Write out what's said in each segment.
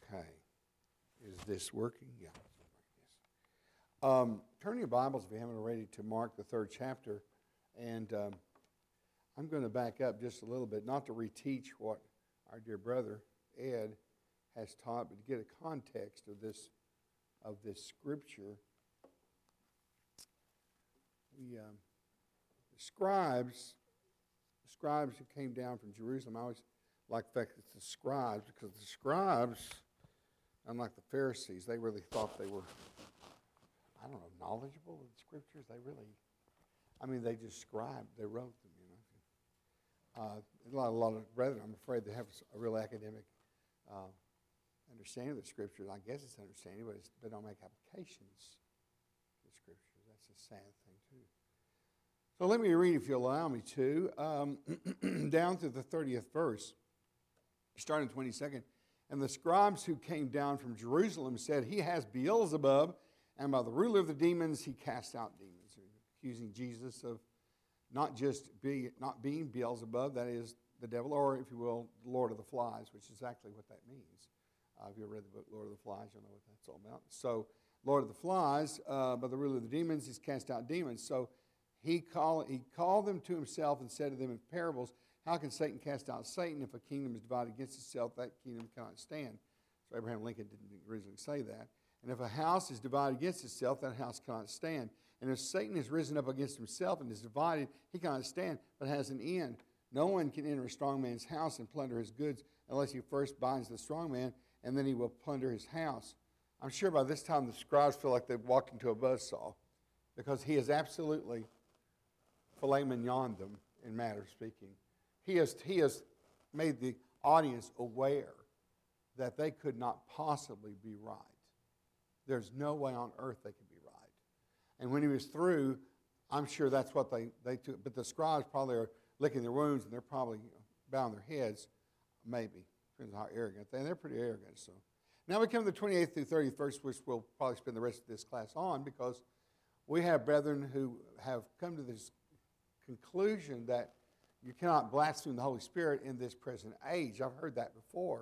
Okay. Is this working? Yeah. Turn your Bibles, if you haven't already, to Mark, the 3rd chapter. And I'm going to back up just a little bit, not to reteach what our dear brother Ed has taught, but to get a context of this scripture. The scribes who came down from Jerusalem, I always like the fact that it's the scribes, because the scribes, unlike the Pharisees, they really thought they were, knowledgeable of the scriptures. They just scribed, they wrote them, A lot of brethren, I'm afraid, they have a real academic understanding of the scriptures. I guess it's understanding, but they don't make applications to the scriptures. That's a sad thing, too. So let me read, if you allow me to, down to the 30th verse, starting 22nd. And the scribes who came down from Jerusalem said, "He has Beelzebub, and by the ruler of the demons he casts out demons," accusing Jesus of not being Beelzebub, that is the devil, or, if you will, the Lord of the Flies, which is exactly what that means. If you ever read the book Lord of the Flies, you'll know what that's all about. So, Lord of the Flies, by the ruler of the demons, he's cast out demons. So he called them to himself and said to them in parables, "How can Satan cast out Satan? If a kingdom is divided against itself, that kingdom cannot stand." So Abraham Lincoln didn't originally say that. "And if a house is divided against itself, that house cannot stand. And if Satan has risen up against himself and is divided, he cannot stand, but has an end. No one can enter a strong man's house and plunder his goods unless he first binds the strong man, and then he will plunder his house." I'm sure by this time the scribes feel like they've walked into a buzzsaw, because he has absolutely filet mignon them, in matter of speaking. He has made the audience aware that they could not possibly be right. There's no way on earth they could be right. And when he was through, I'm sure that's what they took. But the scribes probably are licking their wounds, and they're probably bowing their heads, maybe. Depends on how arrogant they're pretty arrogant. So now we come to the 28th through 30th verse, which we'll probably spend the rest of this class on, because we have brethren who have come to this conclusion that you cannot blaspheme the Holy Spirit in this present age. I've heard that before.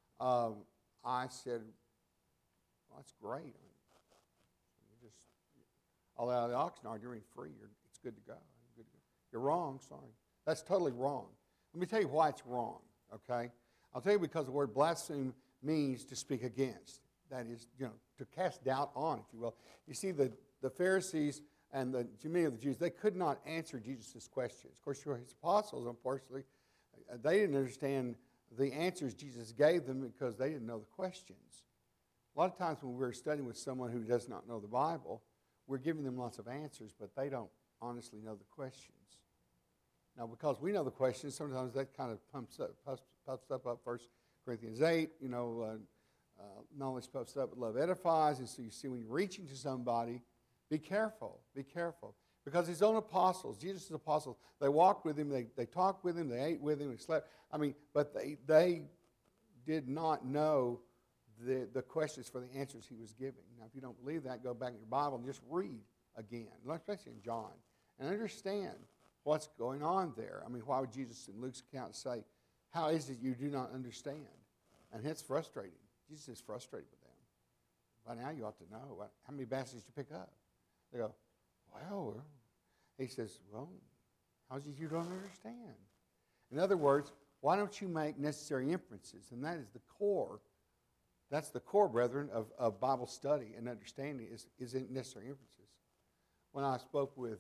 I said, well, that's great. You just all out of the Oxnard, you're in free. It's good to go. You're wrong, sorry. That's totally wrong. Let me tell you why it's wrong, okay? I'll tell you, because the word blaspheme means to speak against. That is, to cast doubt on, if you will. You see, the Pharisees and many of the Jews, they could not answer Jesus' questions. Of course, his apostles, unfortunately, they didn't understand the answers Jesus gave them because they didn't know the questions. A lot of times when we're studying with someone who does not know the Bible, we're giving them lots of answers, but they don't honestly know the questions. Now, because we know the questions, sometimes that kind of puffs up 1 Corinthians 8, knowledge puffs up, but love edifies. And so you see, when you're reaching to somebody, be careful. Because his own apostles, Jesus' apostles, they walked with him, they talked with him, they ate with him, they slept. But they did not know the questions for the answers he was giving. Now, if you don't believe that, go back in your Bible and just read again, especially in John, and understand what's going on there. Why would Jesus in Luke's account say, "How is it you do not understand?" And it's frustrating. Jesus is frustrated with them. By now you ought to know. How many baskets did you pick up? They go, "Well," he says, "Well, how is it you don't understand?" In other words, why don't you make necessary inferences? And that is the core. That's the core, brethren, of Bible study and understanding is in necessary inferences. When I spoke with,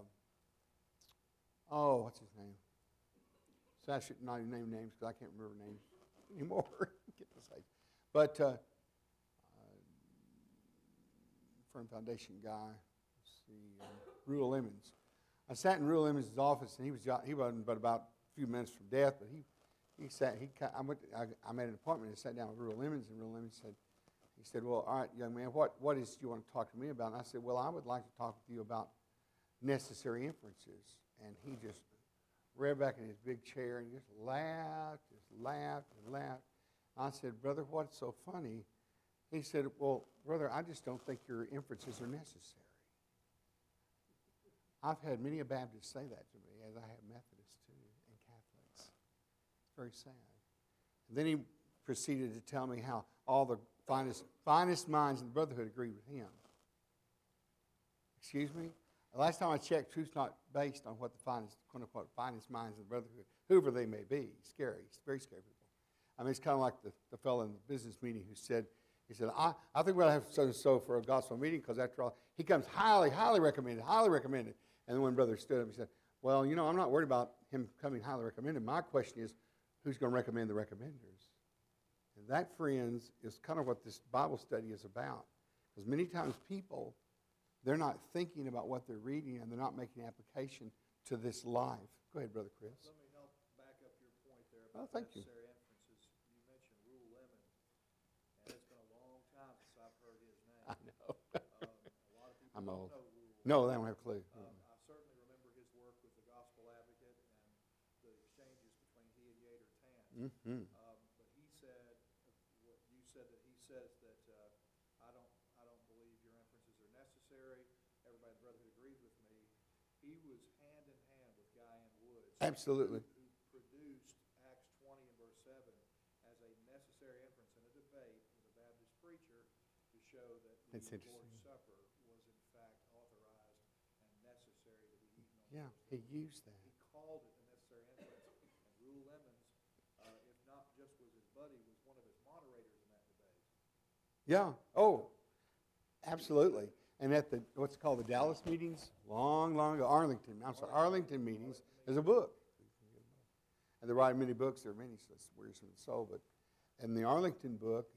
what's his name? So I should not even name names because I can't remember names anymore. Get this age. But Firm Foundation guy, Ruel Emmons. I sat in Ruel Emmons' office, and he wasn't but about a few minutes from death, but I made an appointment and sat down with Ruel Emmons, and Ruel Emmons said, "Well, all right, young man, what is it you want to talk to me about?" And I said, "Well, I would like to talk with you about necessary inferences." And he just reared back in his big chair and just laughed. I said, "Brother, what's so funny?" He said, "Well, brother, I just don't think your inferences are necessary." I've had many a Baptist say that to me, as I have Methodists too, and Catholics. It's very sad. And then he proceeded to tell me how all the finest minds in the brotherhood agree with him. Excuse me? The last time I checked, truth's not based on what the finest, quote-unquote, finest minds in the brotherhood, whoever they may be. Scary. It's very scary people. I mean, it's kind of like the fellow in the business meeting who said, I think we'll have so-and-so for a gospel meeting because, after all, he comes highly, highly recommended, highly recommended. And then one brother stood up and said, well, I'm not worried about him coming highly recommended. My question is, who's going to recommend the recommenders? And that, friends, is kind of what this Bible study is about. Because many times people, they're not thinking about what they're reading and they're not making application to this life. Go ahead, Brother Chris. Let me help back up your point there about necessary inferences. You mentioned Rule Lemon, and it's been a long time since I've heard his name. I know. A lot of people I'm don't old. know Rule Lemon. No, they don't have a clue. I certainly remember his work with the Gospel Advocate and the exchanges between he and Yater Tan. Mm-hmm. But he said, what you said that he says that I don't believe your inferences are necessary. Everybody in the Brotherhood agrees with me. He was hand in hand with Guy N. Woods. Absolutely. Who produced Acts 20 and verse 7 as a necessary inference in a debate with a Baptist preacher to show that the Lord's Supper was in fact authorized and necessary to be eaten on Yeah, the he used that. He called it a necessary inference. And Rule Lemons, if not just was his buddy, was one of his moderators in that debate. Yeah. Oh, absolutely. And at the what's called the Dallas meetings, long ago, Arlington meetings, there's a book. And they write many books. There are many, so it's wearisome to the soul. But in the Arlington book,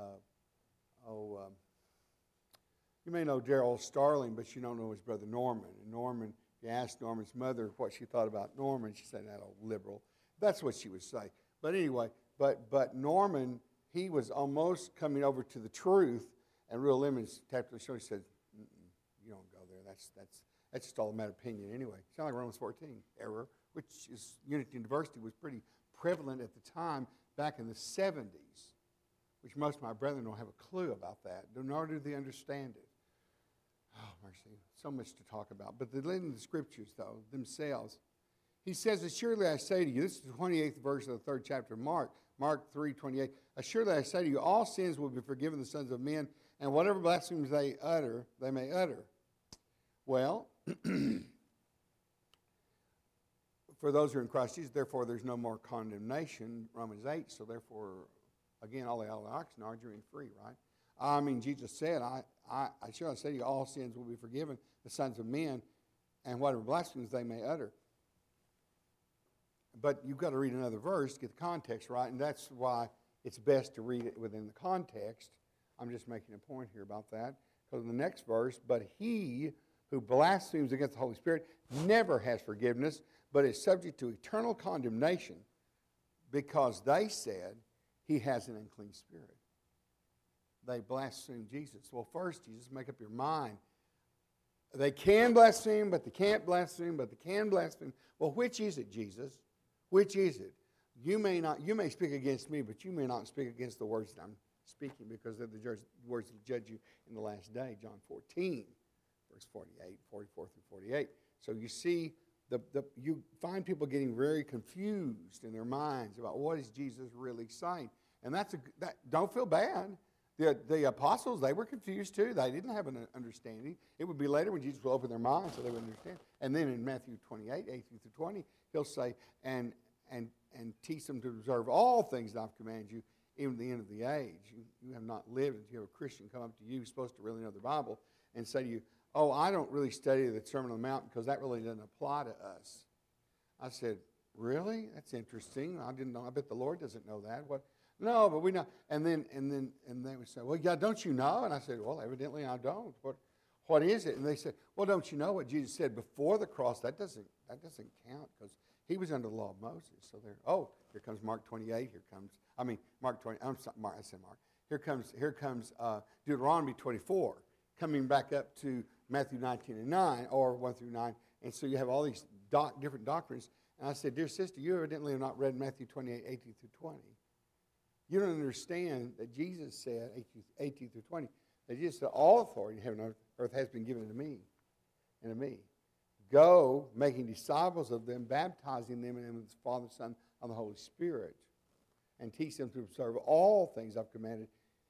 you may know Darrell Starling, but you don't know his brother Norman. And Norman, you asked Norman's mother what she thought about Norman. She said, that old liberal. That's what she would say. But anyway, but Norman, he was almost coming over to the truth. And Rule Lemons tapped on the shoulder and said, you don't go there. That's just all a matter of opinion anyway. It's not like Romans 14, error, which is unity and diversity was pretty prevalent at the time back in the 70s, which most of my brethren don't have a clue about that, nor do they understand it. Oh, mercy. So much to talk about. But in the scriptures, though, themselves, he says, assuredly I say to you, this is the 28th verse of the 3rd chapter of Mark 3:28. Assuredly I say to you, all sins will be forgiven the sons of men, and whatever blasphemies they may utter. Well, for those who are in Christ Jesus, therefore there's no more condemnation, Romans 8. So therefore, again, all the oxen are you're free, right? I mean, Jesus said, I sure I say to you, all sins will be forgiven the sons of men, and whatever blasphemies they may utter. But you've got to read another verse to get the context right, and that's why it's best to read it within the context. I'm just making a point here about that. Because in the next verse, but he who blasphemes against the Holy Spirit never has forgiveness, but is subject to eternal condemnation because they said he has an unclean spirit. They blaspheme Jesus. Well, first, you just make up your mind. They can blaspheme, but they can't blaspheme, but they can blaspheme. Well, which is it, Jesus? Which is it? You may speak against me, but you may not speak against the words that I'm speaking, because they're the words that judge you in the last day, John 14, verse 48, 44 through 48. So you see, you find people getting very confused in their minds about what is Jesus really saying. And don't feel bad. The apostles, they were confused too. They didn't have an understanding. It would be later when Jesus will open their minds so they would understand. And then in Matthew 28, 18 through 20, he'll say, and teach them to observe all things that I've commanded you, even the end of the age. You have not lived until you have a Christian come up to you who's supposed to really know the Bible and say to you, oh, I don't really study the Sermon on the Mount because that really doesn't apply to us. I said, really? That's interesting. I didn't know. I bet the Lord doesn't know that. What? No, but we know. And they would say, well, yeah, don't you know? And I said, well, evidently I don't. What is it? And they said, well, don't you know what Jesus said before the cross? That doesn't count because he was under the law of Moses. So here comes Mark 28. Mark 20. I'm sorry, Mark. I said Mark. Here comes Deuteronomy 24, coming back up to Matthew 19 and 9, or 1 through 9. And so you have all these different doctrines. And I said, dear sister, you evidently have not read Matthew 28, 18 through 20. You don't understand that Jesus said, 18 through 20, that Jesus said, all authority in heaven and earth has been given to me and to me. Go, making disciples of them, baptizing them in the name of the Father, Son, and the Holy Spirit. and teach them to observe all things I've commanded,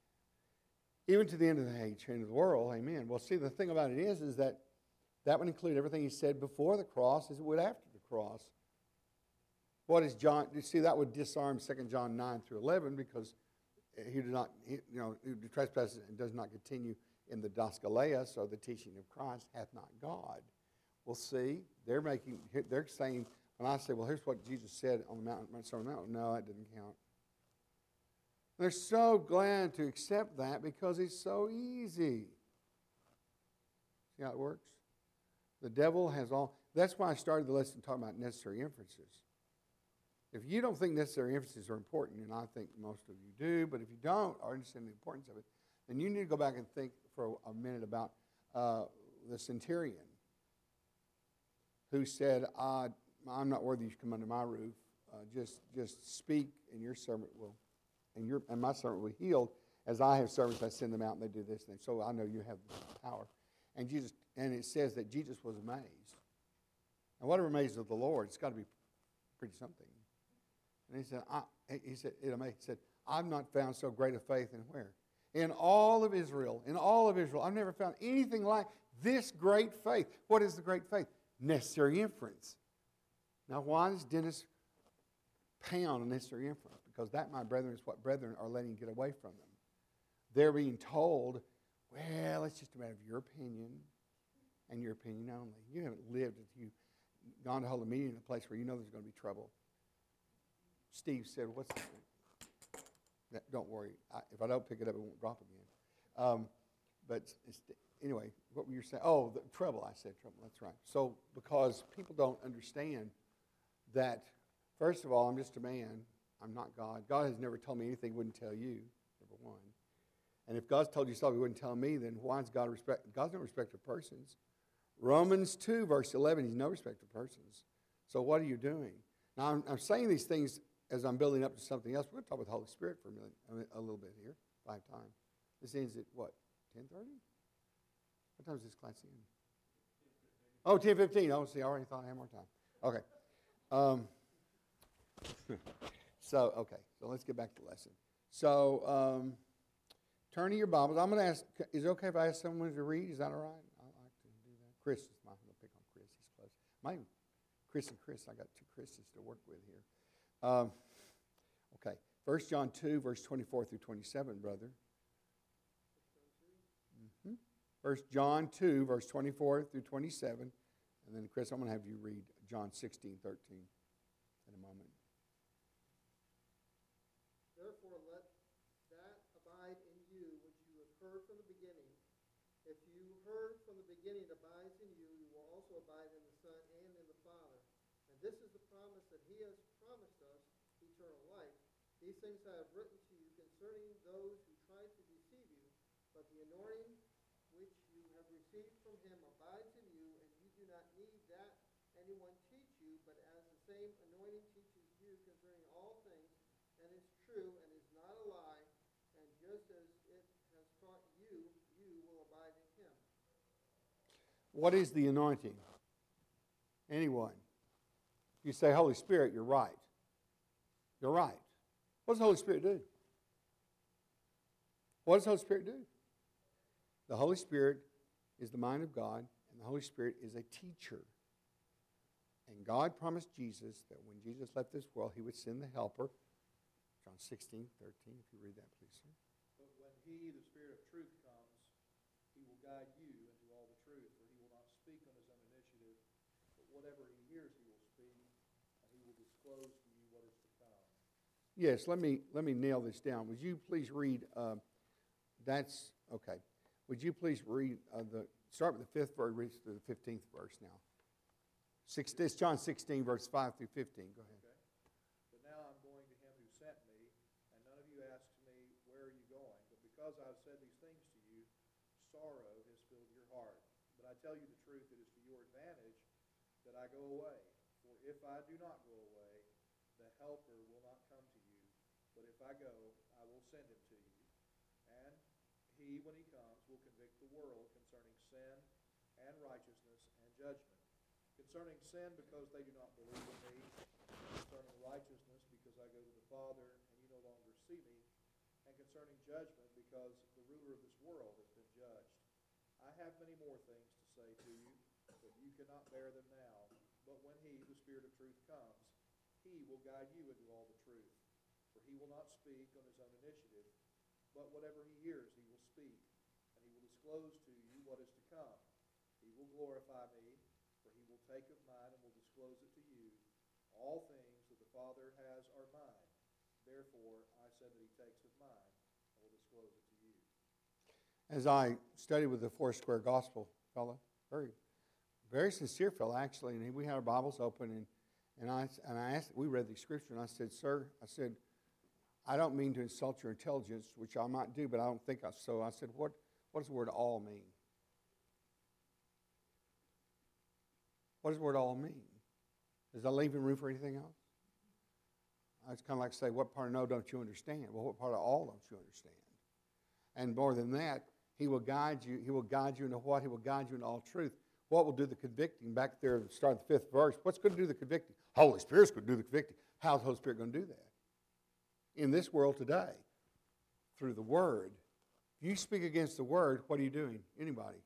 even to the end of the age, end of the world. Amen. Well, see, the thing about it is that would include everything he said before the cross as it would after the cross. What is John? You see, that would disarm 2 John 9 through 11 because he did not, who trespasses and does not continue in the Doskaleos, or the teaching of Christ, hath not God. Well, see, they're saying, when I say, well, here's what Jesus said on the mountain, no, that didn't count. They're so glad to accept that because it's so easy. See how it works? The devil has all. That's why I started the lesson talking about necessary inferences. If you don't think necessary inferences are important, and I think most of you do, but if you don't or understand the importance of it, then you need to go back and think for a minute about the centurion who said, I'm not worthy you should come under my roof. Just speak, and your servant will, and my servant will be healed. As I have servants, I send them out, and they do this thing. So I know you have the power. And it says that Jesus was amazed. And whatever amazed of the Lord, it's got to be pretty something. And he said, I've not found so great a faith in where? In all of Israel. I've never found anything like this great faith. What is the great faith? Necessary inference. Now, why does Dennis pound on necessary inference? Because that, my brethren, is what brethren are letting get away from them. They're being told, well, it's just a matter of your opinion and your opinion only. You haven't lived if you've gone to hold a meeting in a place where you know there's going to be trouble. Steve said, what's that? Don't worry. If I don't pick it up, it won't drop again. Anyway, what were you saying? Oh, the trouble. I said trouble. That's right. So because people don't understand that, first of all, I'm just a man. I'm not God. God has never told me anything he wouldn't tell you, number one. And if God's told you something he wouldn't tell me, then why is God respect? God's no respecter of persons. Romans 2, verse 11, he's no respecter of persons. So what are you doing? Now, I'm saying these things as I'm building up to something else. We're going to talk about the Holy Spirit for a little bit here, 5 times. This ends at what, 10:30? What time is this class end? Oh, 10:15. Oh, see, I already thought I had more time. Okay. So let's get back to the lesson. So, turn to your Bibles. I'm going to ask, is it okay if I ask someone to read? Is that all right? I like to do that. Chris is mine. I'm going to pick on Chris. He's close. Chris and Chris. I got 2 Chris's to work with here. Okay. 1 John 2, verse 24 through 27, brother. 1 John 2, verse 24 through 27. And then, Chris, I'm going to have you read John 16, 13 in a moment. Therefore, let that abide in you which you have heard from the beginning. If you heard from the beginning abides in you, you will also abide in the Son and in the Father. And this is the promise that he has promised us, eternal life. These things I have written to you concerning those who try to deceive you, but the anointing which you have received from him abides in you, and you do not need that anyone teach you, but as the same anointing teaches you concerning all things, and is true and is not a lie, and just as it has taught you, you will abide in him. What is the anointing? Anyone? You say Holy Spirit, you're right. You're right. What does the Holy Spirit do? What does the Holy Spirit do? The Holy Spirit is the mind of God, and the Holy Spirit is a teacher. And God promised Jesus that when Jesus left this world, he would send the helper. John 16, 13, if you read that, please, sir. But when he, the Spirit of truth, comes, he will guide you into all the truth, for he will not speak on his own initiative, but whatever he hears he will speak, and he will disclose to you what is to come. Yes, let me nail this down. Would you please read, that's, okay. Would you please read, start with the 5th verse, read to the 15th verse now. It's John 16, verse 5 through 15. Go ahead. Okay. But now I'm going to him who sent me, and none of you asked me, where are you going? But because I've said these things to you, sorrow has filled your heart. But I tell you the truth, it is to your advantage that I go away. For if I do not go away, the Helper will not come to you. But if I go, I will send him to you. And he, when he comes, will convict the world concerning sin and righteousness and judgment. Concerning sin, because they do not believe in me. Concerning righteousness, because I go to the Father, and you no concerning judgment, because the ruler of this world has been judged. I have many more things to say to you, but you cannot bear them now. But when he, the Spirit of truth, comes, he will guide you into all the truth. For he will not speak on his own initiative, but whatever he hears he will speak, and he will disclose to you what is to come. He will glorify me, for he will take of mine and will disclose it to you. All things that the Father has are mine. Therefore, I said that he takes of mine and will disclose it to you. As I studied with the Foursquare Gospel fellow, very, very sincere fellow actually, and we had our Bibles open, and I asked, we read the scripture, and I said, sir, I don't mean to insult your intelligence, which I might do, but I don't think so. I said, what does the word all mean? What does the word all mean? Does that leave room for anything else? It's kind of like say, what part of no don't you understand? Well, what part of all don't you understand? And more than that, he will guide you. He will guide you into what? He will guide you into all truth. What will do the convicting? Back there at the start of the 5th verse, what's going to do the convicting? Holy Spirit's going to do the convicting. How's the Holy Spirit going to do that? In this world today, through the Word. If you speak against the Word, what are you doing? Anybody?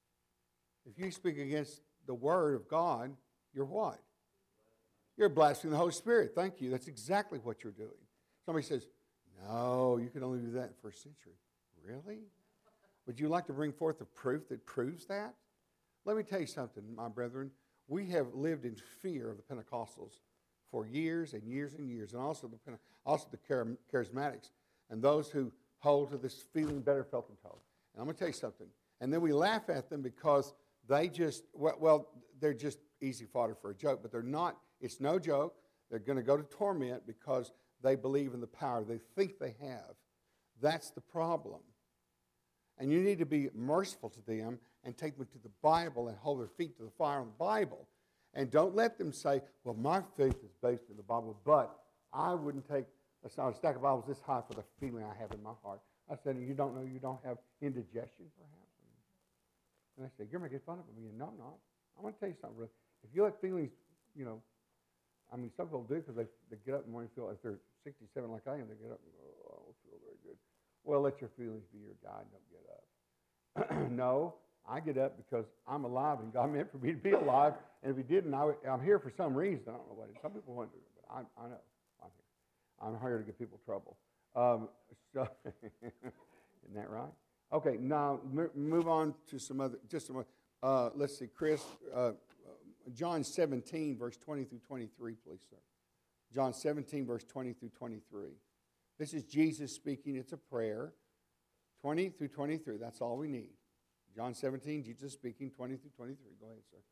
If you speak against the Word of God, you're what? You're blaspheming the Holy Spirit. Thank you. That's exactly what you're doing. Somebody says, no, you can only do that in the 1st century. Really? Would you like to bring forth the proof that proves that? Let me tell you something, my brethren. We have lived in fear of the Pentecostals for years and years and years, and also the charismatics, and those who hold to this feeling better felt than told. And I'm going to tell you something. And then we laugh at them because they just, well, they're just easy fodder for a joke, but they're not. It's no joke. They're going to go to torment because they believe in the power they think they have. That's the problem. And you need to be merciful to them and take them to the Bible and hold their feet to the fire on the Bible. And don't let them say, well, my faith is based in the Bible, but I wouldn't take a stack of Bibles this high for the feeling I have in my heart. I said, you don't know you don't have indigestion, perhaps? And they said, you're making fun of me. No, I'm not. I'm going to tell you something, really. If you let feelings, some people do because they get up in the morning and feel, if they're 67 like I am, they get up and go, oh, I don't feel very good. Well, let your feelings be your guide. Don't get up. No, I get up because I'm alive and God meant for me to be alive. And if He didn't, I'm here for some reason. I don't know what it is. Some people want to, but I know I'm here. I'm here to give people trouble. Isn't that right? Okay, now move on to some other. Let's see, Chris. John 17, verse 20 through 23, please, sir. John 17, verse 20 through 23. This is Jesus speaking. It's a prayer. 20 through 23, that's all we need. John 17, Jesus speaking, 20 through 23. Go ahead, sir.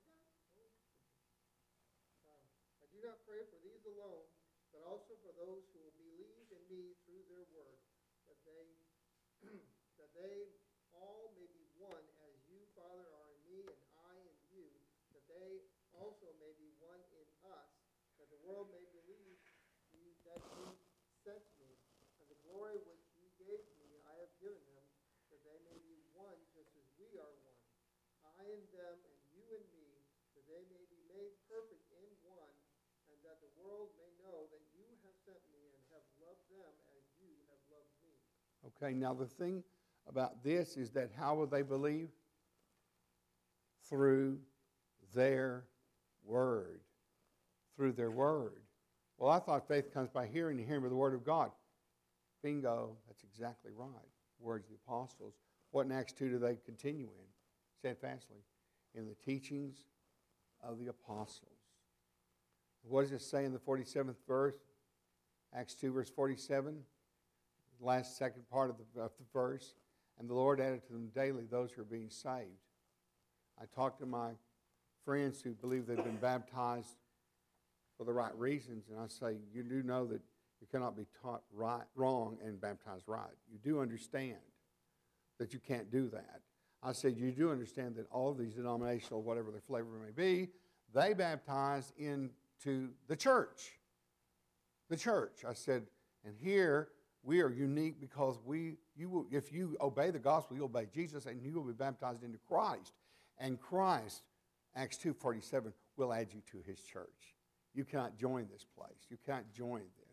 I do not pray for these alone, but also for those who will believe in me through their word, that they all may be one, as you, Father, are in me and I in you, that they also may be one in us, that the world may believe that you sent me, and the glory which you gave me I have given them, that they may be one just as we are one, I in them and you in me, that they may be made perfect in one, and that the world may know that you have sent me and have loved them as you have loved me. Okay, now the thing about this is that how will they believe? Through their word. Through their word. Well, I thought faith comes by hearing and hearing by the word of God. Bingo, that's exactly right. Words of the apostles. What in Acts 2 do they continue in? Steadfastly. In the teachings of the apostles. What does it say in the 47th verse? Acts 2 verse 47. The last second part of the verse. And the Lord added to them daily those who are being saved. I talked to my friends who believe they've been baptized for the right reasons, and I say, you do know that you cannot be taught wrong and baptized right. You do understand that you can't do that. I said, you do understand that all of these denominational, whatever their flavor may be, they baptize into the church. The church. I said, and here we are unique because if you obey the gospel, you obey Jesus, and you will be baptized into Christ. And Christ, Acts 2:47, will add you to His church. You cannot join this place. You cannot join this.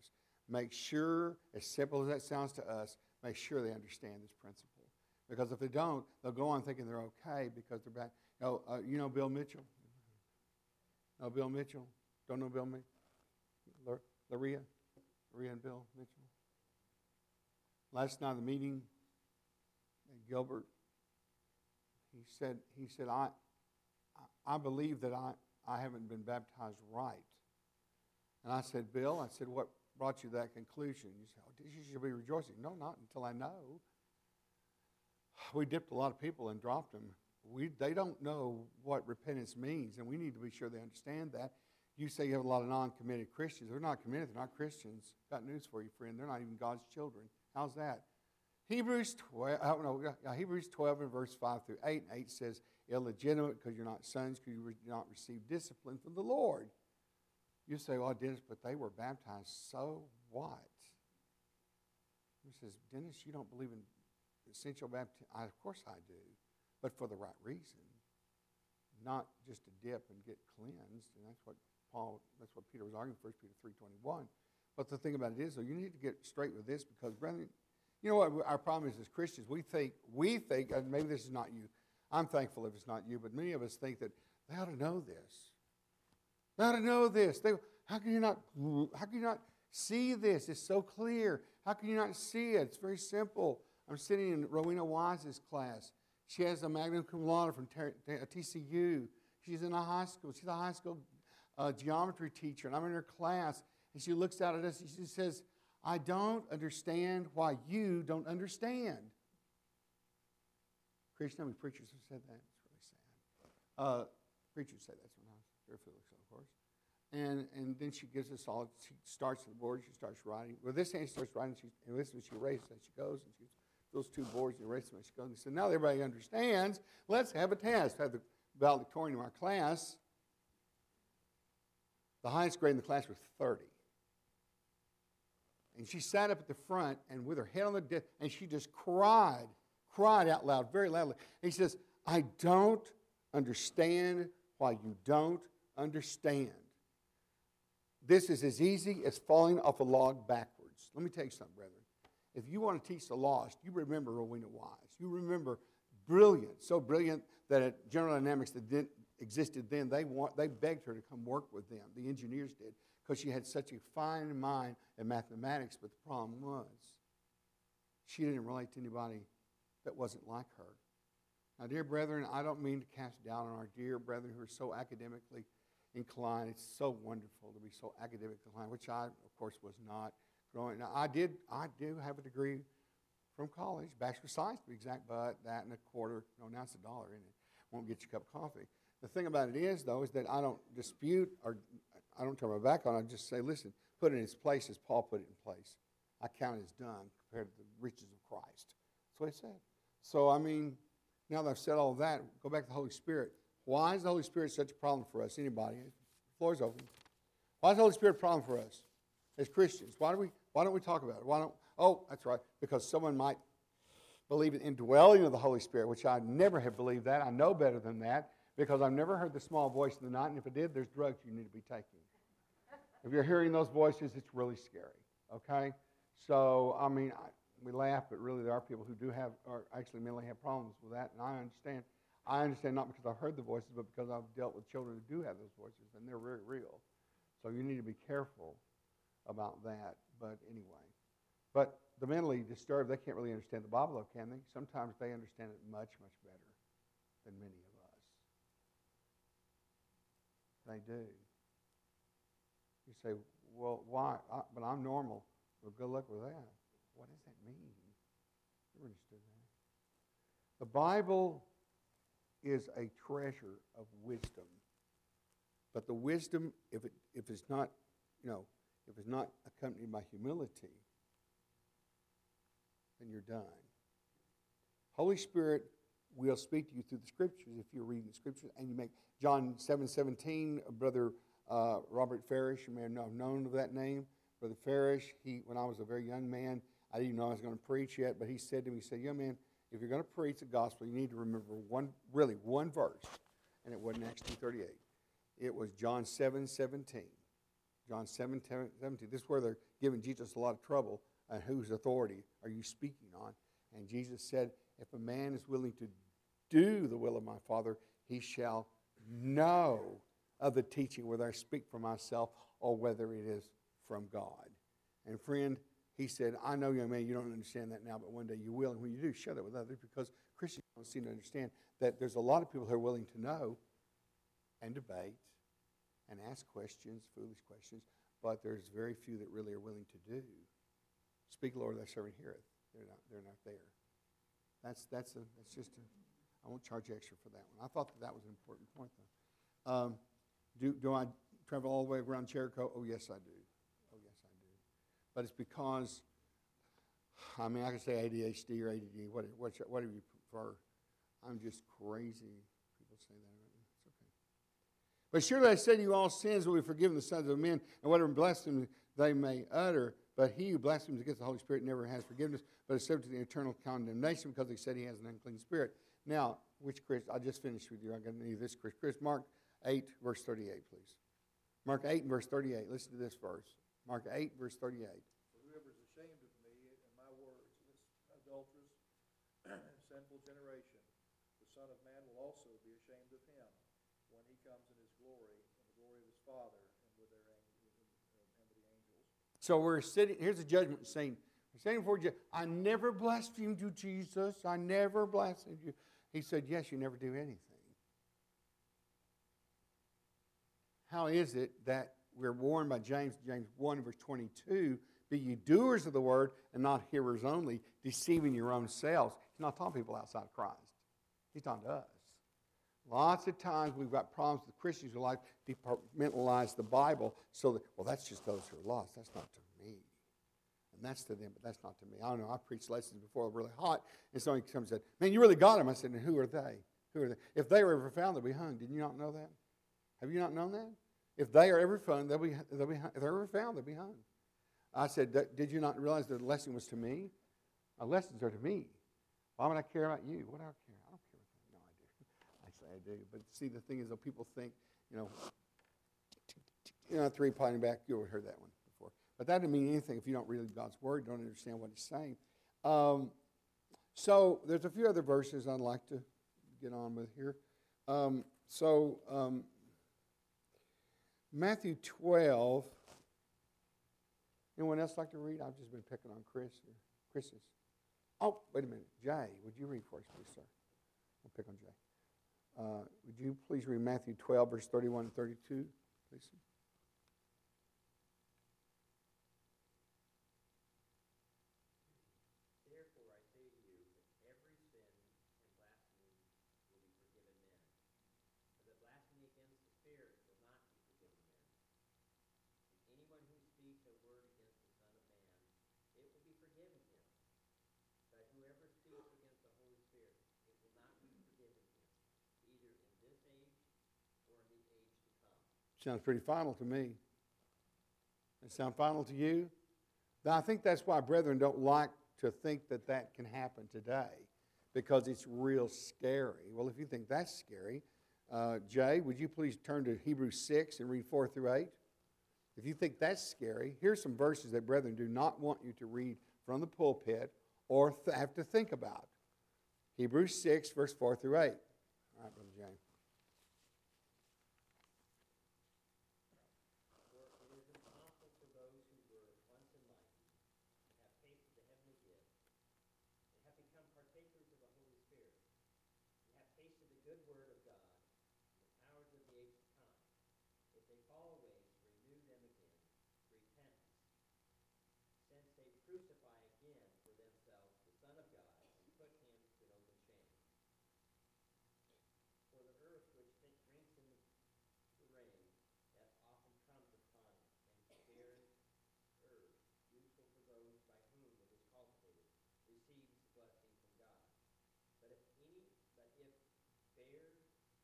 make sure, as simple as that sounds to us, make sure they understand this principle. Because if they don't, they'll go on thinking they're okay because they're back. You know Bill Mitchell? No, Bill Mitchell? Don't know Bill Mitchell? Laria and Bill Mitchell? Last night at the meeting, Gilbert, he said, I believe that I haven't been baptized right. And I said, Bill, what brought you to that conclusion? You said, you should be rejoicing. No, not until I know. We dipped a lot of people and dropped them. They don't know what repentance means, and we need to be sure they understand that. You say you have a lot of non-committed Christians. They're not committed. They're not Christians. Got news for you, friend. They're not even God's children. How's that? Hebrews 12 and verse 5 through 8. And 8 says, illegitimate because you're not sons, because you did not receive discipline from the Lord. You say, well, Dennis, but they were baptized, so what? He says, Dennis, you don't believe in essential baptism? Of course I do, but for the right reason. Not just to dip and get cleansed, and that's what Peter was arguing, 1 Peter 3:21. But the thing about it is, though, you need to get straight with this because, brethren, you know what our problem is as Christians? We think, and maybe this is not you. I'm thankful if it's not you, but many of us think that they ought to know this. They ought to know this. How can you not see this? It's so clear. How can you not see it? It's very simple. I'm sitting in Rowena Wise's class. She has a magna cum laude from TCU. She's in a high school. She's a high school geometry teacher, and I'm in her class. And she looks out at us and she says, I don't understand why you don't understand. Christian, how many preachers have said that? It's really sad. Preachers say that sometimes. Fairfield, of course. And then she gives us all, she starts at the board, she starts writing. With this hand, she starts writing, and this one she erases as she goes, and she those two boards and erases them as she goes. And she said, now that everybody understands, let's have a test. I had the valedictorian in our class. The highest grade in the class was 30. And she sat up at the front and with her head on the desk, and she just cried out loud, very loudly. And she says, I don't understand why you don't understand. This is as easy as falling off a log backwards. Let me tell you something, brethren. If you want to teach the lost, you remember Rowena Wise. You remember brilliant, so brilliant that at General Dynamics that didn't existed then, they begged her to come work with them. The engineers did, because she had such a fine mind in mathematics, but the problem was she didn't relate to anybody that wasn't like her. Now, dear brethren, I don't mean to cast down on our dear brethren who are so academically inclined. It's so wonderful to be so academically inclined, which I, of course, was not growing. Now, I do have a degree from college, Bachelor of Science to be exact, but that and a quarter, no, now it's $1, isn't it? Won't get you a cup of coffee. The thing about it is, though, is that I don't dispute or I don't turn my back on it. I just say, listen, put it in its place as Paul put it in place. I count it as done compared to the riches of Christ. That's what he said. So, I mean, now that I've said all of that, go back to the Holy Spirit. Why is the Holy Spirit such a problem for us? Anybody? The floor is open. Why is the Holy Spirit a problem for us as Christians? Why don't we talk about it? Oh, that's right, because someone might believe in indwelling of the Holy Spirit, which I never have believed that. I know better than that, because I've never heard the small voice in the night, and if it did, there's drugs you need to be taking. If you're hearing those voices, it's really scary, okay? So, I mean, we laugh, but really there are people who or actually mentally have problems with that, and I understand. I understand not because I've heard the voices, but because I've dealt with children who do have those voices, and they're very real. So you need to be careful about that, but anyway. But the mentally disturbed, they can't really understand the Bible, can they? Sometimes they understand it much, much better than many of us. They do. You say, well, why? But I'm normal. Well, good luck with that. What does that mean? Never understood that. The Bible is a treasure of wisdom. But the wisdom, if it's not accompanied by humility, then you're done. Holy Spirit will speak to you through the Scriptures if you're reading the Scriptures, and you make John 7:17. Brother Robert Farish, you may have known of that name. Brother Farish, when I was a very young man, I didn't even know I was going to preach yet, but he said to me, young man, if you're going to preach the gospel, you need to remember one verse, and it wasn't Acts 2:38. It was John 7:17. John 7:17. This is where they're giving Jesus a lot of trouble. Whose authority are you speaking on? And Jesus said, if a man is willing to do the will of my Father, he shall know of the teaching, whether I speak for myself or whether it is from God. And friend, he said, I know, young man, you don't understand that now, but one day you will. And when you do, share that with others, because Christians don't seem to understand that there's a lot of people who are willing to know and debate and ask questions, foolish questions, but there's very few that really are willing to do. Speak, Lord, thy servant heareth. They're not there. That's just I won't charge you extra for that one. I thought that was an important point, though. Do I travel all the way around Jericho? Oh, yes, I do. Oh, yes, I do. But it's because, I mean, I can say ADHD or ADD, whatever you prefer. I'm just crazy. People say that. It's okay. But surely I say to you, all sins will be forgiven the sons of men, and whatever blasphemy they may utter. But he who blasphemes against the Holy Spirit never has forgiveness, but is subject to the eternal condemnation because he said he has an unclean spirit. Now, which Chris? I just finished with you. I'm going to need this, Chris. Chris, Mark 8, verse 38, please. Mark 8 and verse 38. Listen to this verse. Mark 8, verse 38. For whoever is ashamed of me and my words in this adulterous and sinful generation, the Son of Man will also be ashamed of him when he comes in his glory, in the glory of his Father, and with the angels. So we're sitting, here's a judgment scene. We're standing before you. I never blasphemed you, Jesus. I never blasphemed you. He said, yes, you never do anything. How is it that we're warned by James 1, verse 22, be ye doers of the word and not hearers only, deceiving your own selves. He's not talking to people outside of Christ. He's talking to us. Lots of times we've got problems with Christians who like to departmentalize the Bible so that, well, that's just those who are lost. That's not to me. And that's to them, but that's not to me. I don't know. I preached lessons before really hot, and somebody comes and said, man, you really got them. I said, and who are they? Who are they? If they were ever found, they'll be hung. Did you not know that? Have you not known that? If they are ever found, they'll be hung. If they're ever found, they'll be hung. I said, did you not realize that the lesson was to me? My lessons are to me. Why would I care about you? What do I care? I don't care about that. No, I do. I say I do. But see, the thing is, though, people think, three pointing back, you would have heard that one before. But that doesn't mean anything if you don't read God's Word, don't understand what He's saying. So there's a few other verses I'd like to get on with here. Matthew 12. Anyone else like to read? I've just been picking on Chris's. Oh, wait a minute. Jay, would you read for us, please, sir? I'll pick on Jay. Would you please read Matthew 12, verse 31 and 32, please? Therefore, I say to you that every sin and blasphemy will be forgiven men, but the blasphemy against the Spirit will not be forgiven men. And anyone who speaks a word against the Son of Man, it will be forgiven him. But whoever speaks against the Holy Spirit, it will not be forgiven him, either in this age or in the age to come. Sounds pretty final to me. Does it sound final to you? Now, I think that's why brethren don't like to think that that can happen today, because it's real scary. Well, if you think that's scary, Jay, would you please turn to Hebrews 6 and read 4 through 8? If you think that's scary, here's some verses that brethren do not want you to read from the pulpit or have to think about. Hebrews 6, verse 4 through 8. All right, Brother Jay. For it is impossible for those who were once enlightened and have tasted the heavenly gift, and have become partakers of the Holy Spirit, and have tasted the good word of God, and the powers of the age to come, if they fall away, to renew them again to repentance, since they crucify again for themselves the Son of God, and put him to an open shame. For the earth which drinks in the rain that often comes upon it, and bears herb, useful for those by whom it is cultivated, receives the blessing from God. But if bears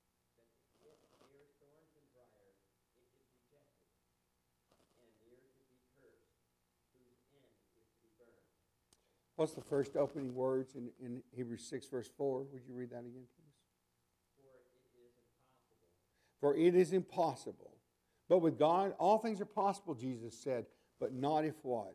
thorns and briars, it is rejected, and near to be cursed, whose end is to be burned. What's the first opening words in Hebrews 6, verse 4? Would you read that again, please? For it is impossible. For it is impossible. But with God, all things are possible, Jesus said, but not if what?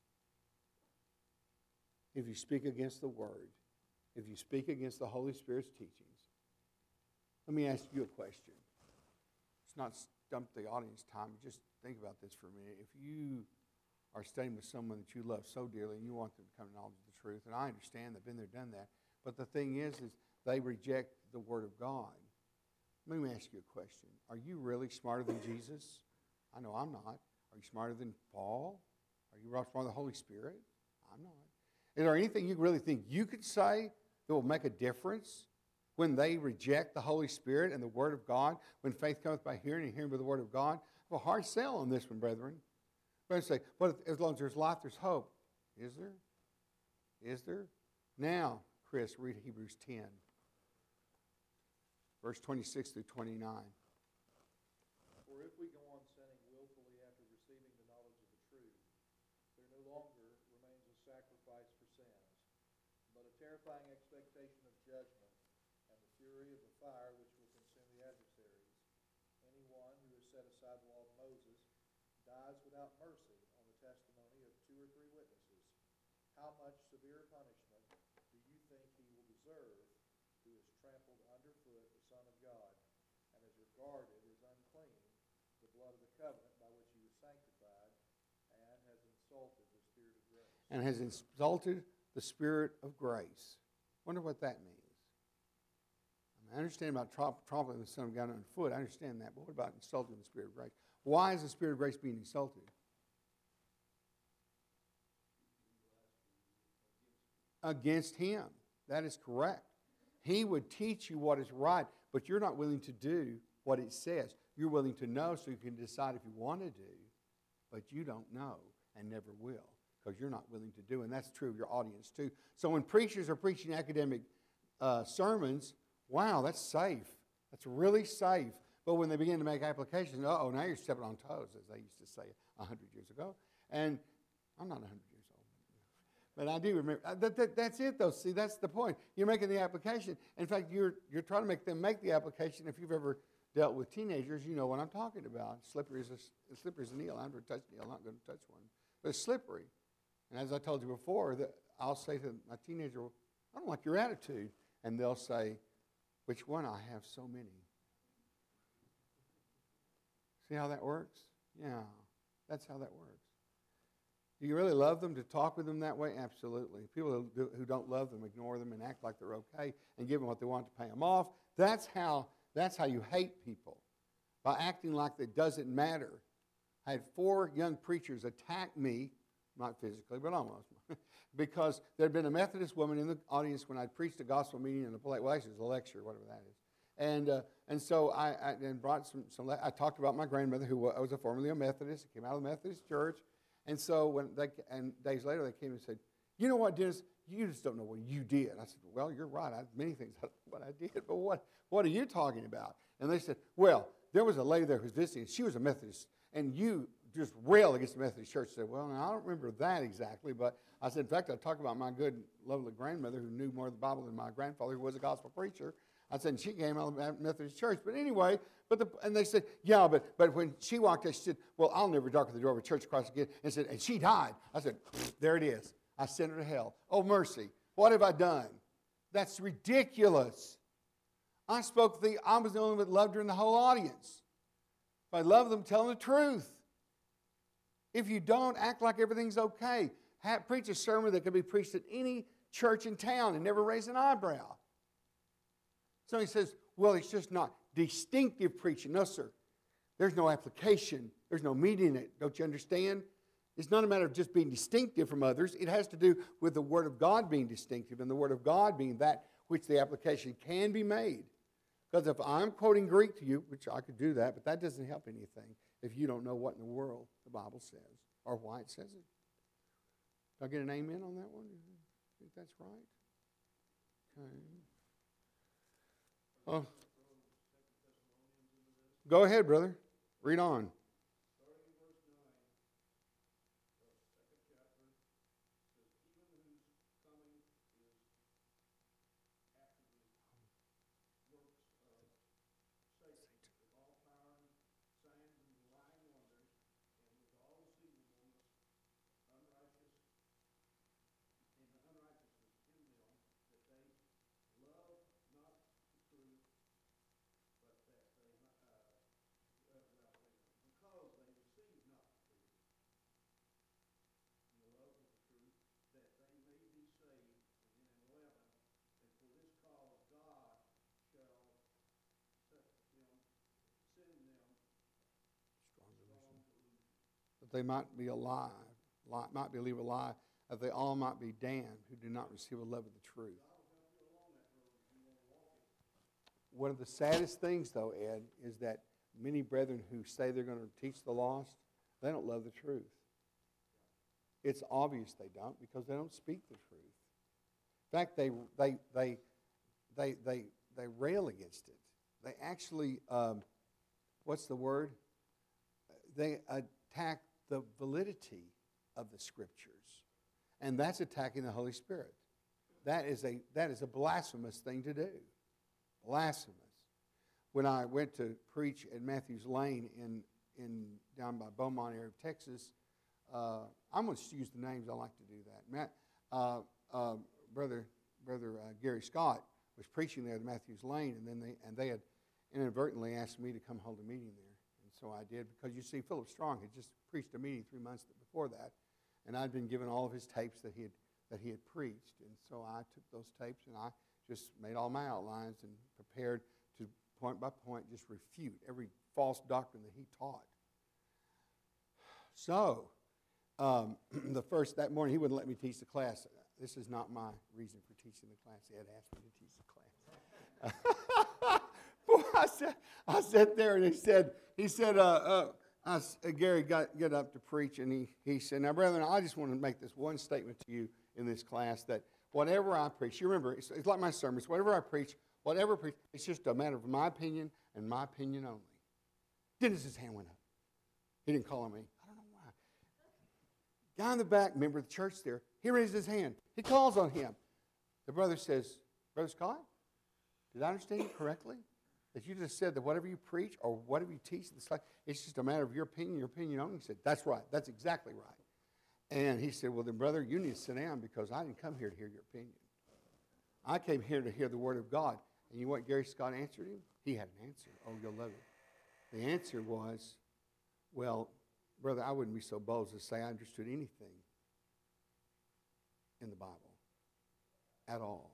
If you speak against the Word, if you speak against the Holy Spirit's teachings. Let me ask you a question. It's not stump the audience time. Just think about this for a minute. If you are staying with someone that you love so dearly and you want them to come to knowledge of the truth, and I understand they've been there, done that, but the thing is they reject the Word of God. Let me ask you a question. Are you really smarter than Jesus? I know I'm not. Are you smarter than Paul? Are you smarter than the Holy Spirit? I'm not. Is there anything you really think you could say that will make a difference when they reject the Holy Spirit and the Word of God? When faith cometh by hearing and hearing by the Word of God? I have a hard sell on this one, brethren. But say, well, as long as there's life, there's hope. Is there? Is there? Now, Chris, read Hebrews 10, verse 26 through 29. For if we go on sinning willfully after receiving the knowledge of the truth, there no longer remains a sacrifice for sins, but a terrifying expectation of judgment and the fury of the fire which will consume the adversaries. Anyone who has set aside the law of Moses dies without mercy on the testimony of 2 or 3 witnesses. How much severe punishment do you think he will deserve who has trampled underfoot the Son of God and has regarded as unclean the blood of the covenant by which he was sanctified and has insulted the Spirit of grace? And has insulted the Spirit of grace. Wonder what that means. I understand about trampling the Son of God underfoot. I understand that. But what about insulting the Spirit of grace? Why is the Spirit of grace being insulted? Against Him. That is correct. He would teach you what is right, but you're not willing to do what it says. You're willing to know so you can decide if you want to do, but you don't know and never will because you're not willing to do. And that's true of your audience too. So when preachers are preaching academic sermons, wow, that's safe. That's really safe. But when they begin to make applications, now you're stepping on toes, as they used to say 100 years ago. And I'm not 100 years old. But I do remember. That's it, though. See, that's the point. You're making the application. In fact, you're trying to make them make the application. If you've ever dealt with teenagers, you know what I'm talking about. Slippery as an eel. I'm going to touch an eel. I'm not going to touch one. But it's slippery. And as I told you before, that I'll say to my teenager, I don't like your attitude. And they'll say, which one? I have so many. See how that works? Yeah, that's how that works. Do you really love them to talk with them that way? Absolutely. People who don't love them ignore them and act like they're okay and give them what they want to pay them off. That's how you hate people, by acting like it doesn't matter. I had 4 young preachers attack me, not physically, but almost, because there had been a Methodist woman in the audience when I preached a gospel meeting in actually it was a lecture, whatever that is. And so I brought some. I talked about my grandmother, who was formerly a Methodist, came out of the Methodist church. And so days later they came and said, you know what, Dennis, you just don't know what you did. I said, well, you're right. I have many things I don't know what I did, but what are you talking about? And they said, well, there was a lady there who was visiting. She was a Methodist, and you just railed against the Methodist church. I said, well, now, I don't remember that exactly, but I said, in fact, I talked about my good, lovely grandmother who knew more of the Bible than my grandfather, who was a gospel preacher. I said, and she came out of the Methodist church. But anyway, and they said, yeah, but when she walked out, she said, well, I'll never darken the door of a church across again. And she died. I said, there it is. I sent her to hell. Oh, mercy. What have I done? That's ridiculous. I was the only one that loved her in the whole audience. If I love them, tell them the truth. If you don't, act like everything's okay. Preach a sermon that can be preached at any church in town and never raise an eyebrow. So he says, well, it's just not distinctive preaching. No, sir. There's no application. There's no meat in it. Don't you understand? It's not a matter of just being distinctive from others. It has to do with the Word of God being distinctive and the Word of God being that which the application can be made. Because if I'm quoting Greek to you, which I could do that, but that doesn't help anything if you don't know what in the world the Bible says or why it says it. Do I get an amen on that one? I think that's right. Okay. Oh. Go ahead, brother. Read on. that they might be alive, might believe a lie, that they all might be damned who do not receive a love of the truth. One of the saddest things, though, Ed, is that many brethren who say they're going to teach the lost, they don't love the truth. It's obvious they don't because they don't speak the truth. In fact, they rail against it. They actually, what's the word? They attack the validity of the Scriptures. And that's attacking the Holy Spirit. That is a blasphemous thing to do. Blasphemous. When I went to preach at Matthews Lane in down by Beaumont area of Texas, I'm going to use the names. I like to do that. Brother Gary Scott was preaching there at Matthews Lane, and they had inadvertently asked me to come hold a meeting there, and so I did because you see, Philip Strong had just preached a meeting 3 months before that, and I'd been given all of his tapes that he had preached, and so I took those tapes and I just made all my outlines and prepared to point by point just refute every false doctrine that he taught. So, that morning he wouldn't let me teach the class. This is not my reason for teaching the class. Ed asked me to teach the class. Boy, I sat there and he said, Gary get up to preach, and he said, now, brethren, I just want to make this one statement to you in this class, that whatever I preach, you remember, it's like my sermons, whatever I preach, it's just a matter of my opinion and my opinion only. Then his hand went up. He didn't call on me. I don't know why. Guy in the back, member of the church there, he raised his hand. He calls on him. The brother says, Brother Scott, did I understand you correctly? That you just said that whatever you preach or whatever you teach, it's just a matter of your opinion only. He said, that's right. That's exactly right. And he said, well, then, brother, you need to sit down because I didn't come here to hear your opinion. I came here to hear the word of God. And you know what Gary Scott answered him? He had an answer. Oh, you'll love it. The answer was, well, brother, I wouldn't be so bold as to say I understood anything in the Bible at all.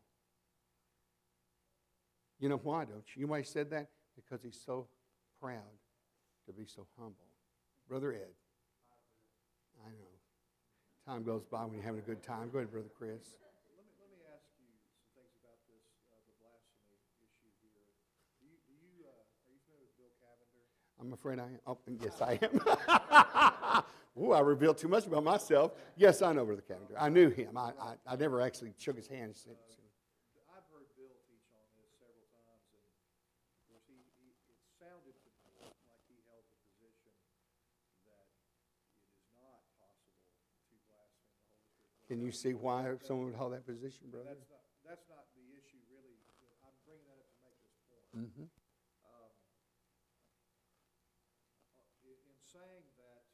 You know why, don't you? You know why he said that? Because he's so proud to be so humble. Brother Ed, I know. Time goes by when you're having a good time. Go ahead, Brother Chris. Let me ask you some things about this, the blasphemy issue here. Are you familiar with Bill Cavender? I'm afraid I am. Oh, yes, I am. Ooh, I revealed too much about myself. Yes, I know Brother Cavender. I knew him. I never actually shook his hand. I've heard Bill teach on this several times, and of course, it sounded to me like he held the position that it is not possible to blaspheme the Holy Spirit. Can you see why someone would hold that position, brother? That's not the issue, really. I'm bringing that up to make this point. Mm-hmm. In saying that,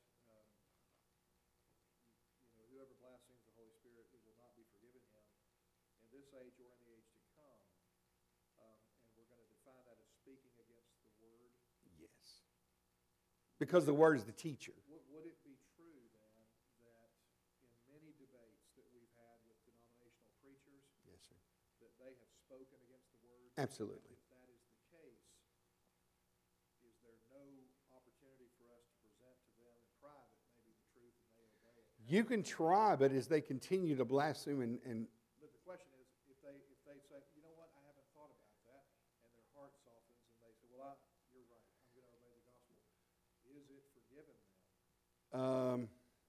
whoever blasphemes the Holy Spirit, it will not be forgiven him in this age or in the age to come. And we're going to define that as speaking against the Word. Yes. Because the Word is the teacher. Would it be true, then, that in many debates that we've had with denominational preachers, Yes, sir. that they have spoken against the Word? Absolutely. If that is the case, is there no opportunity for us to present to them in private maybe the truth and they obey it? You can try, but as they continue to blaspheme and But the question is, if they say, you know what, I haven't thought about that, and their heart softens and they say, well, you're right, I'm going to obey the gospel, is it forgiven them?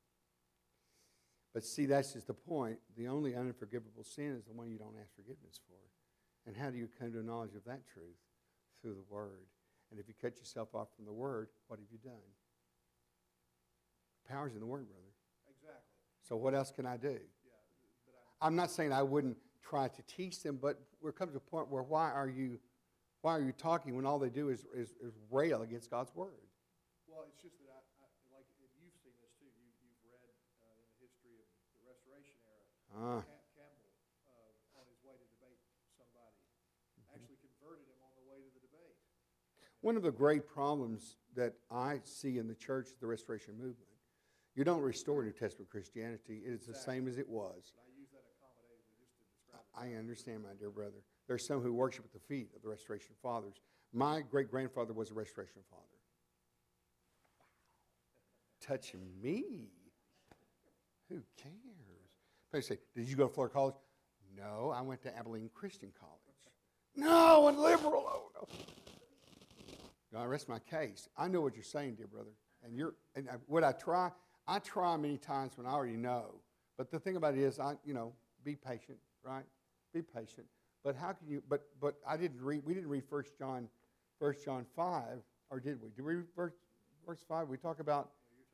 But see, that's just the point. The only unforgivable sin is the one you don't ask forgiveness for. And how do you come to a knowledge of that truth? Through the Word. And if you cut yourself off from the Word, what have you done? Power's in the Word, brother. Exactly. So what else can I do? Yeah, but I'm not saying I wouldn't try to teach them, but there comes a point where why are you talking when all they do is rail against God's Word? well, it's just that I like, and you've seen this too. You've read in the history of the Restoration era. Campbell, on his way to debate somebody, actually converted him on the way to the debate. One of the great problems that I see in the church, the Restoration Movement, you don't restore New Testament Christianity. It is the same as it was. But I use that accommodatively just to describe it. I understand, my dear brother. There's some who worship at the feet of the Restoration Fathers. My great-grandfather was a Restoration Father. touching me. Who cares? People say, did you go to Florida College? No, I went to Abilene Christian College. No, a liberal. Oh, no. No, I rest my case. I know what you're saying, dear brother. What I try many times when I already know. But the thing about it is, be patient, right? Be patient. But how can you, but we didn't read 1 John 5, or did we? Did we read verse 5? We talk about,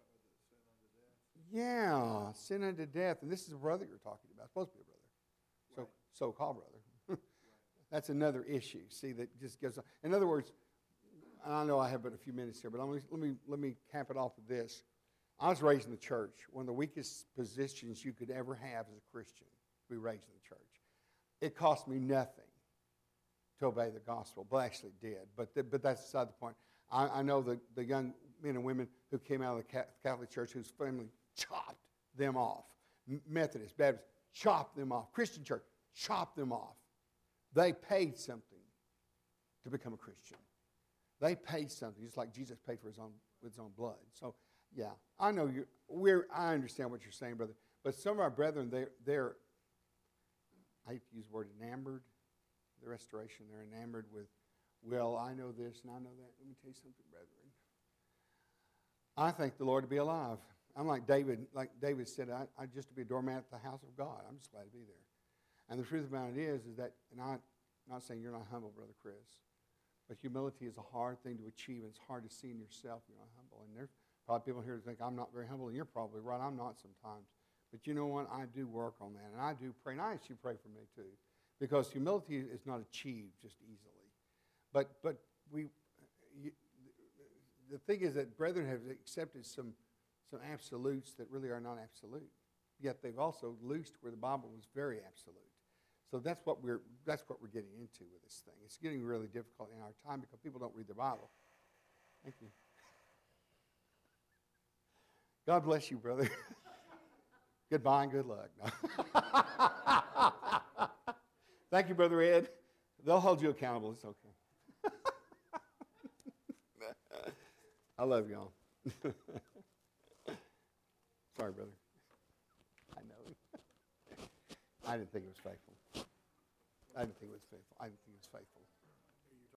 yeah, sin unto death. And this is a brother you're talking about. Supposed to be a brother. So-called brother. That's another issue. See, that just goes on. In other words, I know I have but a few minutes here, but let me cap it off with this. I was raised in the church. One of the weakest positions you could ever have as a Christian, to be raised in the church. It cost me nothing to obey the gospel. Well, actually it did, but that's beside the point. I know the young men and women who came out of the Catholic Church whose family chopped them off. Methodist, Baptist, chopped them off. Christian church, chopped them off. They paid something to become a Christian. They paid something, just like Jesus paid for with his own blood. So, yeah, I know I understand what you're saying, brother. But some of our brethren, they're I hate to use the word enamored, the restoration. They're enamored with, well, I know this and I know that. Let me tell you something, brethren. I thank the Lord to be alive. I'm like David said, I just to be a doormat at the house of God. I'm just glad to be there. And the truth about it is that, and I'm not saying you're not humble, Brother Chris, but humility is a hard thing to achieve, and it's hard to see in yourself when you're not humble. And there's probably people here who think I'm not very humble, and you're probably right. I'm not sometimes. But you know what? I do work on that, and I do pray. And I ask you to pray for me too, because humility is not achieved just easily. But the thing is that brethren have accepted some absolutes that really are not absolute. Yet they've also loosed where the Bible was very absolute. So that's what we're getting into with this thing. It's getting really difficult in our time because people don't read the Bible. Thank you. God bless you, brother. Goodbye and good luck. No. Thank you, Brother Ed. They'll hold you accountable. It's okay. I love y'all. Sorry, brother. I know. I didn't think it was faithful. I didn't think it was faithful.